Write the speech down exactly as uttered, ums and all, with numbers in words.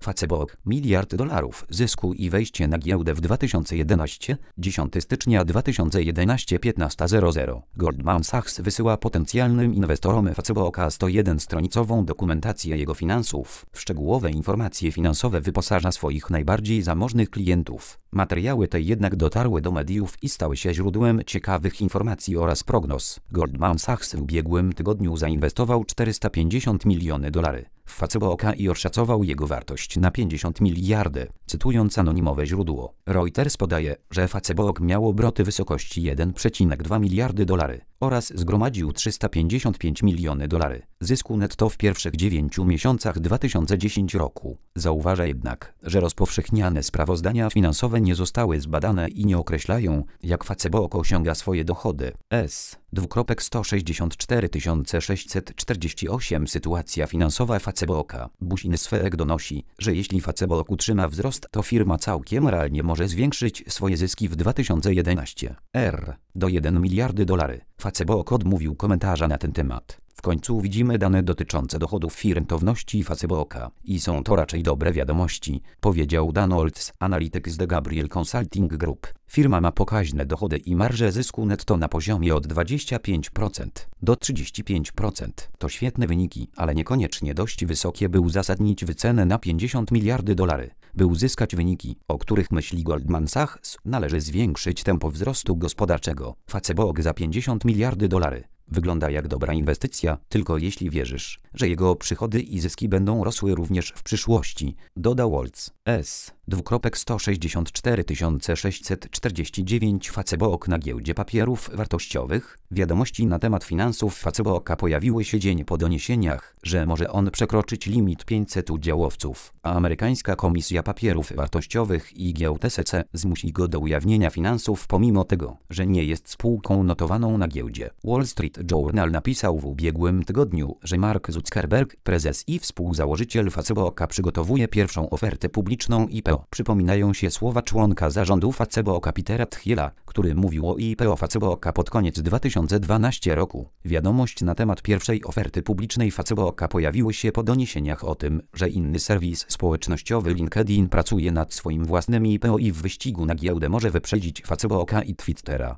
Facebook, miliard dolarów zysku i wejście na giełdę w dwa tysiące jedenastym, dziesiątego stycznia dwa tysiące jedenastego, piętnasta zero zero. Goldman Sachs wysyła potencjalnym inwestorom Facebooka sto jeden stronicową dokumentację jego finansów. W szczegółowe informacje finansowe wyposaża swoich najbardziej zamożnych klientów. Materiały te jednak dotarły do mediów i stały się źródłem ciekawych informacji oraz prognoz. Goldman Sachs w ubiegłym tygodniu zainwestował czterysta pięćdziesiąt milionów dolarów w Facebooka i oszacował jego wartość na pięćdziesiąt miliardów. Cytując anonimowe źródło, Reuters podaje, że Facebook miał obroty wysokości jeden przecinek dwa miliardy dolarów oraz zgromadził trzysta pięćdziesiąt pięć milionów dolarów zysku netto w pierwszych dziewięciu miesiącach dwa tysiące dziesiątego roku. Zauważa jednak, że rozpowszechniane sprawozdania finansowe nie zostały zbadane i nie określają, jak Facebook osiąga swoje dochody. S. sto sześćdziesiąt cztery tysiące sześćset czterdzieści osiem Sytuacja finansowa Facebooka. Business-Week donosi, że jeśli Facebook utrzyma wzrost, to firma całkiem realnie może zwiększyć swoje zyski w dwa tysiące jedenastym r do jeden miliarda dolarów. Facebook odmówił komentarza na ten temat. W końcu widzimy dane dotyczące dochodów firm rentowności Facebooka i są to raczej dobre wiadomości, powiedział Dan Olds, analityk z The Gabriel Consulting Group. Firma ma pokaźne dochody i marżę zysku netto na poziomie od dwudziestu pięciu procent do trzydziestu pięciu procent. To świetne wyniki, ale niekoniecznie dość wysokie, by uzasadnić wycenę na pięćdziesiąt miliardów dolarów. By uzyskać wyniki, o których myśli Goldman Sachs, należy zwiększyć tempo wzrostu gospodarczego. Facebook za pięćdziesiąt miliardów dolarów. Wygląda jak dobra inwestycja, tylko jeśli wierzysz, że jego przychody i zyski będą rosły również w przyszłości, dodał Olds. S. sto sześćdziesiąt cztery tysiące sześćset czterdzieści dziewięć Facebook na giełdzie papierów wartościowych. Wiadomości na temat finansów Facebooka pojawiły się dzień po doniesieniach, że może on przekroczyć limit pięćset udziałowców, a amerykańska Komisja Papierów Wartościowych i Giełd S E C zmusi go do ujawnienia finansów pomimo tego, że nie jest spółką notowaną na giełdzie. Wall Street Journal napisał w ubiegłym tygodniu, że Mark Zuckerberg, prezes i współzałożyciel Facebooka, przygotowuje pierwszą ofertę publiczną I P O. Przypominają się słowa członka zarządu Facebooka Petera Thiela, który mówił o I P O Facebooka pod koniec dwa tysiące dwunastego roku. Wiadomość na temat pierwszej oferty publicznej Facebooka pojawiły się po doniesieniach o tym, że inny serwis społecznościowy LinkedIn pracuje nad swoim własnym I P O i w wyścigu na giełdę może wyprzedzić Facebooka i Twittera.